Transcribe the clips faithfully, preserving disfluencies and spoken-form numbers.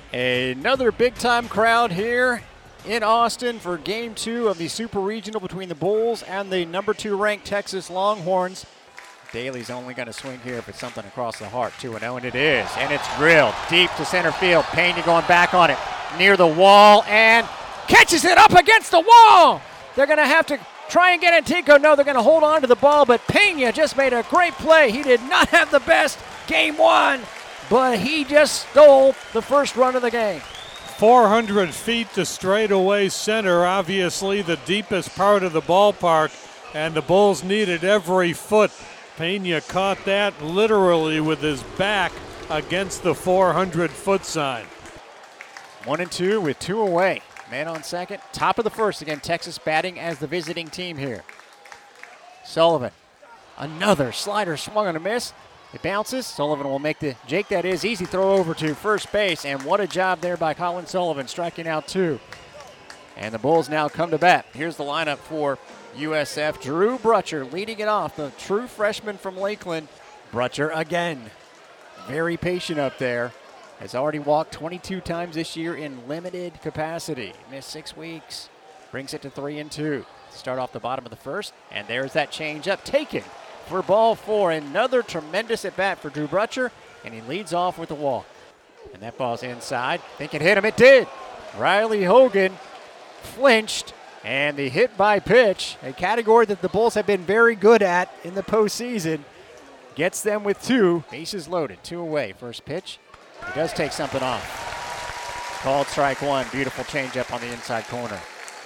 Another big-time crowd here in Austin for Game two of the Super Regional between the Bulls and the number two ranked Texas Longhorns. Daly's only going to swing here if it's something across the heart, two and oh, and it is. And it's drilled deep to center field. Pena going back on it near the wall and catches it up against the wall. They're going to have to try and get Antico. No, they're going to hold on to the ball, but Pena just made a great play. He did not have the best game one, but he just stole the first run of the game. four hundred feet to straightaway center, obviously the deepest part of the ballpark, and the Bulls needed every foot. Pena caught that literally with his back against the four hundred foot sign. One and two with two away. Man on second. Top of the first. Again, Texas batting as the visiting team here. Sullivan. Another slider swung on a miss. It bounces. Sullivan will make the, Jake that is, easy throw over to first base. And what a job there by Colin Sullivan, striking out two. And the Bulls now come to bat. Here's the lineup for U S F. Drew Brutcher leading it off, the true freshman from Lakeland. Brutcher again. Very patient up there. Has already walked twenty-two times this year in limited capacity. Missed six weeks. Brings it to three and two. Start off the bottom of the first. And there's that changeup taken for ball four. Another tremendous at bat for Drew Brutcher. And he leads off with the walk. And that ball's inside. Think it hit him. It did. Riley Hogan flinched. And the hit by pitch, a category that the Bulls have been very good at in the postseason, gets them with two. Bases loaded, two away. First pitch. He does take something off. Called strike one. Beautiful changeup on the inside corner.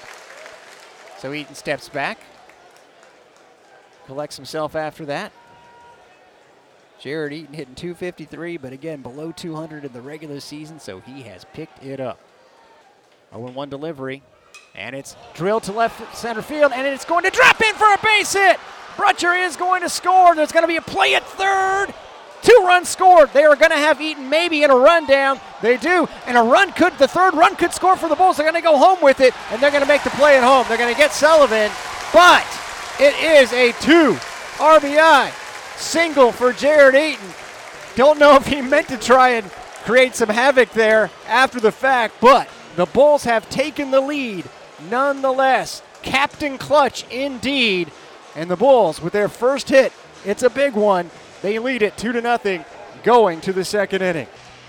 So Eaton steps back. Collects himself after that. Jared Eaton hitting two fifty-three, but again, below two hundred in the regular season, so he has picked it up. oh and one delivery. And it's drilled to left center field, and it's going to drop in for a base hit. Brutcher is going to score. There's going to be a play at third. Two runs scored. They are going to have Eaton maybe in a run down. They do, and a run could, the third run could score for the Bulls. They're going to go home with it, and they're going to make the play at home. They're going to get Sullivan, but it is a two R B I single for Jared Eaton. Don't know if he meant to try and create some havoc there after the fact, but the Bulls have taken the lead nonetheless. Captain clutch indeed. And the Bulls with their first hit, it's a big one. They lead it two to nothing going to the second inning.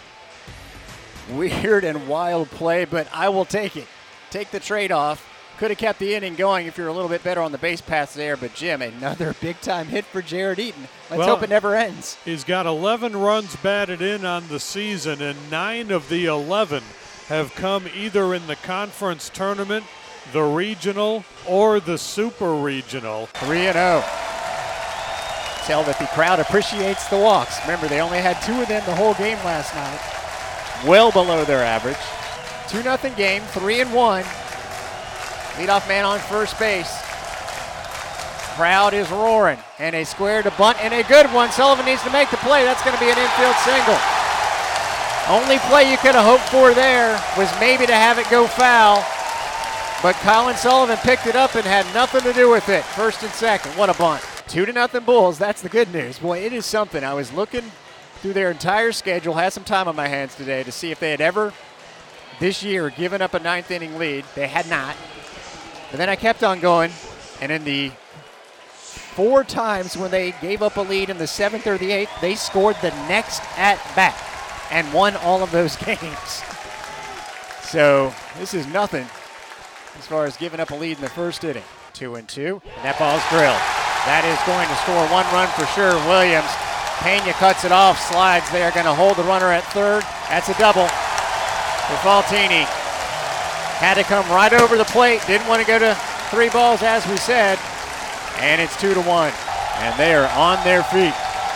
Weird and wild play, but I will take it. Take the trade-off. Could have kept the inning going if you're a little bit better on the base paths there, but Jim, another big-time hit for Jared Eaton. Let's well, hope it never ends. He's got eleven runs batted in on the season, and nine of the eleven have come either in the conference tournament, the regional, or the super regional. three and oh. Tell that the crowd appreciates the walks. Remember, they only had two of them the whole game last night. Well below their average. two nothing game, three and one. Leadoff man on first base. Crowd is roaring. And a square to bunt, and a good one. Sullivan needs to make the play. That's going to be an infield single. Only play you could have hoped for there was maybe to have it go foul. But Colin Sullivan picked it up and had nothing to do with it. First and second. What a bunt. Two to nothing Bulls. That's the good news. Boy, it is something. I was looking through their entire schedule, had some time on my hands today to see if they had ever this year given up a ninth inning lead. They had not. But then I kept on going. And in the four times when they gave up a lead in the seventh or the eighth, they scored the next at bat and won all of those games. So this is nothing as far as giving up a lead in the first inning. Two and two, and that ball's drilled. That is going to score one run for sure. Williams, Pena cuts it off, slides. They are going to hold the runner at third. That's a double for Faltini. Had to come right over the plate. Didn't want to go to three balls, as we said. And it's two to one. And they are on their feet,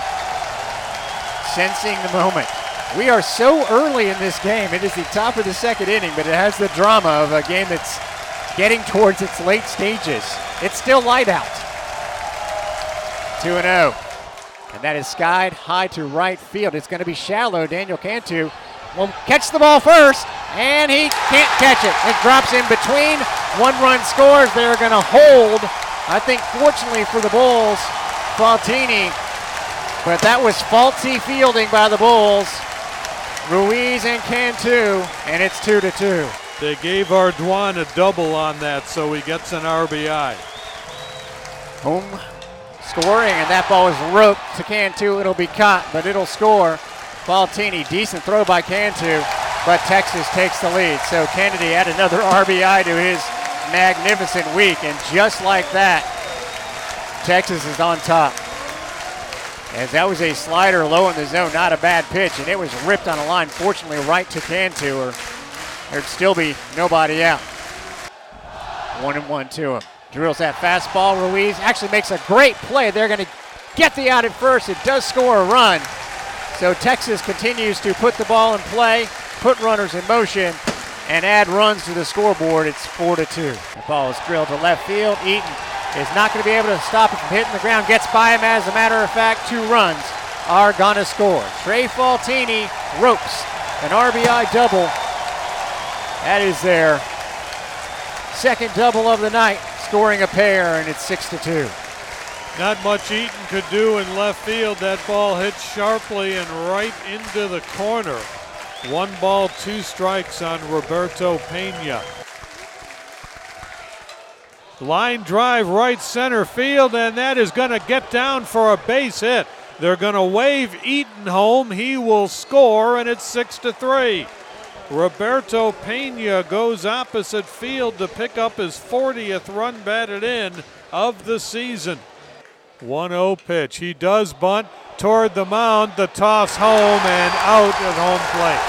sensing the moment. We are so early in this game. It is the top of the second inning, but it has the drama of a game that's getting towards its late stages. It's still light out. two and oh. And that is skied high to right field. It's going to be shallow. Daniel Cantu will catch the ball first, and he can't catch it. It drops in between. One-run scores. They're going to hold. I think, fortunately for the Bulls, Faltini, but that was faulty fielding by the Bulls. Ruiz and Cantu, and it's two to two. They gave Ardoin a double on that, so he gets an R B I. Home scoring, and that ball is roped to Cantu. It'll be caught, but it'll score. Faltini, decent throw by Cantu, but Texas takes the lead. So Kennedy had another R B I to his magnificent week, and just like that, Texas is on top. As that was a slider low in the zone, not a bad pitch, and it was ripped on a line, fortunately right to Cantu, or there'd still be nobody out. One and one to him. Drills that fastball. Ruiz actually makes a great play. They're going to get the out at first. It does score a run. So Texas continues to put the ball in play, put runners in motion, and add runs to the scoreboard. It's four to two. The ball is drilled to left field. Eaton is not going to be able to stop it from hitting the ground. Gets by him. As a matter of fact, two runs are going to score. Trey Faltini ropes an R B I double. That is their second double of the night, scoring a pair, and it's six to two. Not much Eaton could do in left field. That ball hit sharply and right into the corner. One ball, two strikes on Roberto Pena. Line drive right center field, and that is going to get down for a base hit. They're going to wave Eaton home. He will score, and it's six to three. Roberto Pena goes opposite field to pick up his fortieth run batted in of the season. one oh pitch. He does bunt toward the mound. The toss home and out at home plate.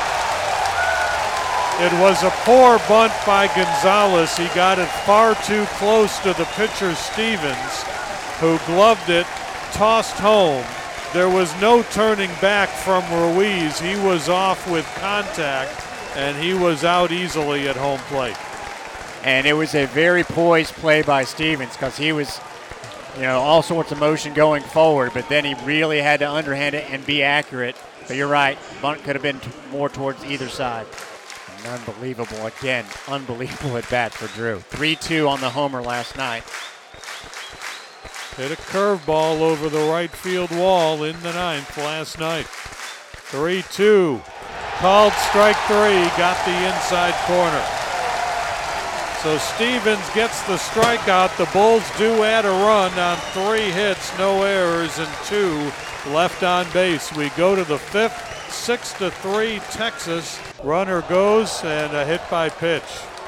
It was a poor bunt by Gonzalez. He got it far too close to the pitcher Stevens, who gloved it, tossed home. There was no turning back from Ruiz. He was off with contact, and he was out easily at home plate. And it was a very poised play by Stevens, because he was, you know, all sorts of motion going forward, but then he really had to underhand it and be accurate. But you're right, bunt could have been t- more towards either side. And unbelievable, again, unbelievable at bat for Drew. three two on the homer last night. Hit a curveball over the right field wall in the ninth last night. three two. Called strike three, got the inside corner. So Stevens gets the strikeout. The Bulls do add a run on three hits, no errors, and two left on base. We go to the fifth, six to three Texas. Runner goes, and a hit by pitch.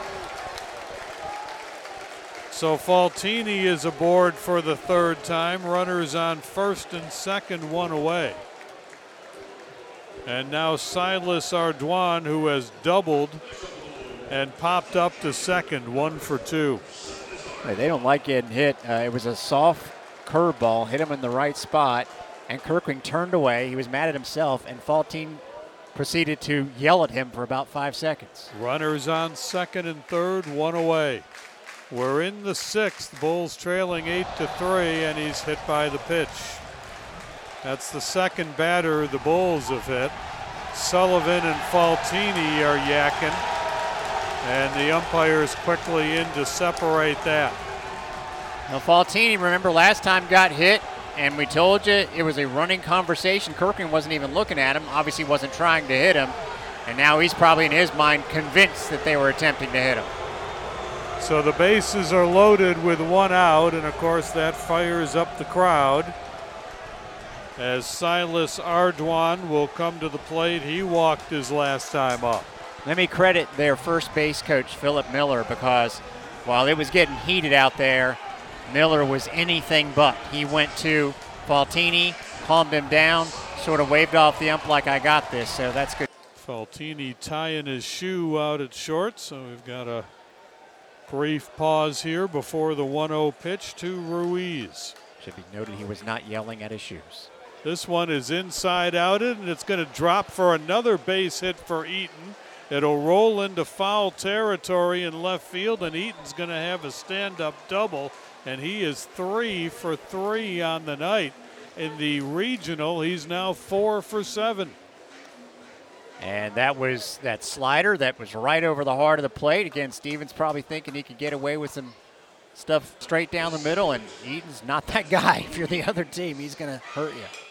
So Faltini is aboard for the third time. Runners on first and second, one away. And now Silas Ardoin, who has doubled and popped up to second, one for two. Hey, they don't like getting hit. Uh, it was a soft curveball, hit him in the right spot, and Kirkling turned away. He was mad at himself, and Faltini proceeded to yell at him for about five seconds. Runners on second and third, one away. We're in the sixth. Bulls trailing eight to three, and he's hit by the pitch. That's the second batter the Bulls have hit. Sullivan and Faltini are yakking, and the umpire's quickly in to separate that. Now Faltini, remember last time got hit, and we told you it was a running conversation. Kirkling wasn't even looking at him, obviously wasn't trying to hit him, and now he's probably in his mind convinced that they were attempting to hit him. So the bases are loaded with one out, and of course that fires up the crowd. As Silas Ardoin will come to the plate. He walked his last time up. Let me credit their first base coach, Philip Miller, because while it was getting heated out there, Miller was anything but. He went to Faltini, calmed him down, sort of waved off the ump like, I got this, so that's good. Faltini tying his shoe out at short, so we've got a brief pause here before the one oh pitch to Ruiz. Should be noted he was not yelling at his shoes. This one is inside outed, and it's going to drop for another base hit for Eaton. It'll roll into foul territory in left field, and Eaton's going to have a stand-up double, and he is three for three on the night. In the regional, he's now four for seven. And that was that slider that was right over the heart of the plate. Again, Stevens probably thinking he could get away with some stuff straight down the middle, and Eaton's not that guy. If you're the other team, he's going to hurt you.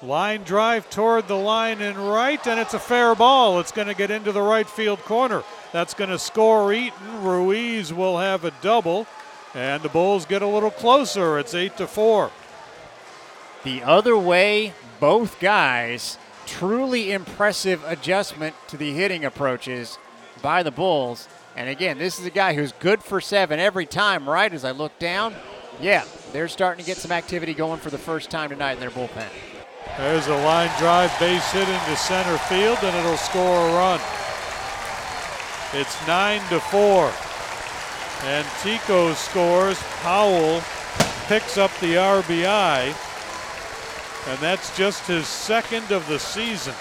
Line drive toward the line and right, and it's a fair ball. It's going to get into the right field corner. That's going to score Eaton. Ruiz will have a double, and the Bulls get a little closer. It's eight to four. The other way, both guys, truly impressive adjustment to the hitting approaches by the Bulls. And again, this is a guy who's good for seven every time, right? As I look down, yeah, they're starting to get some activity going for the first time tonight in their bullpen. There's a line drive base hit into center field, and it'll score a run. It's nine to four. And Tico scores. Powell picks up the R B I. And that's just his second of the season.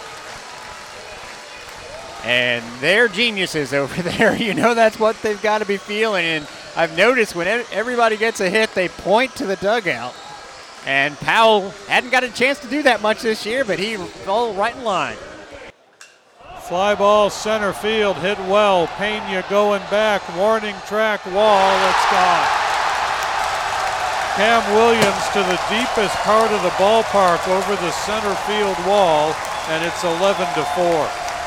And they're geniuses over there. You know that's what they've got to be feeling. And I've noticed when everybody gets a hit, they point to the dugout. And Powell hadn't got a chance to do that much this year, but he fell right in line. Fly ball center field, hit well. Pena going back, warning track wall, it's gone. Cam Williams to the deepest part of the ballpark over the center field wall, and it's eleven to four.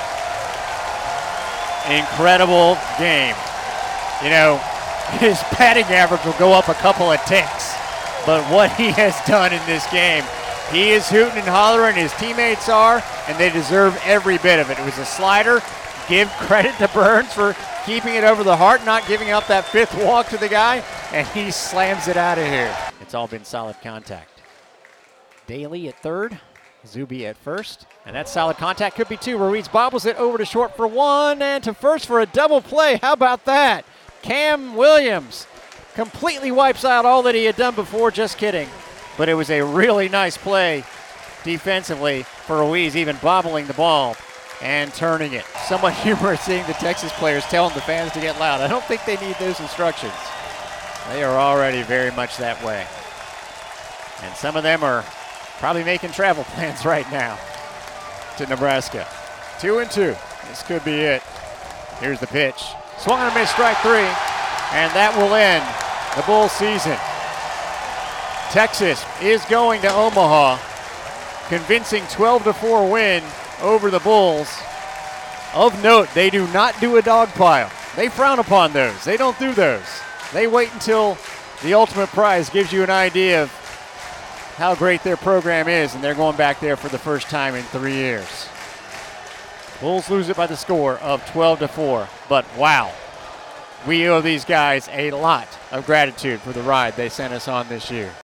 Incredible game. You know, his batting average will go up a couple of ticks, but what he has done in this game, he is hooting and hollering, his teammates are, and they deserve every bit of it. It was a slider. Give credit to Burns for keeping it over the heart, not giving up that fifth walk to the guy, and he slams it out of here. It's all been solid contact. Daly at third, Zuby at first, and that solid contact could be two. Ruiz bobbles it over to short for one and to first for a double play. How about that? Cam Williams completely wipes out all that he had done before. Just kidding. But it was a really nice play defensively for Ruiz, even bobbling the ball and turning it. Somewhat humorous seeing the Texas players telling the fans to get loud. I don't think they need those instructions. They are already very much that way. And some of them are probably making travel plans right now to Nebraska. Two and two. This could be it. Here's the pitch. Swung on a miss, strike three. And that will end the Bulls season. Texas is going to Omaha. Convincing twelve to four win over the Bulls. Of note, they do not do a dog pile. They frown upon those. They don't do those. They wait until the ultimate prize gives you an idea of how great their program is, and they're going back there for the first time in three years. Bulls lose it by the score of twelve to four, but wow. We owe these guys a lot of gratitude for the ride they sent us on this year.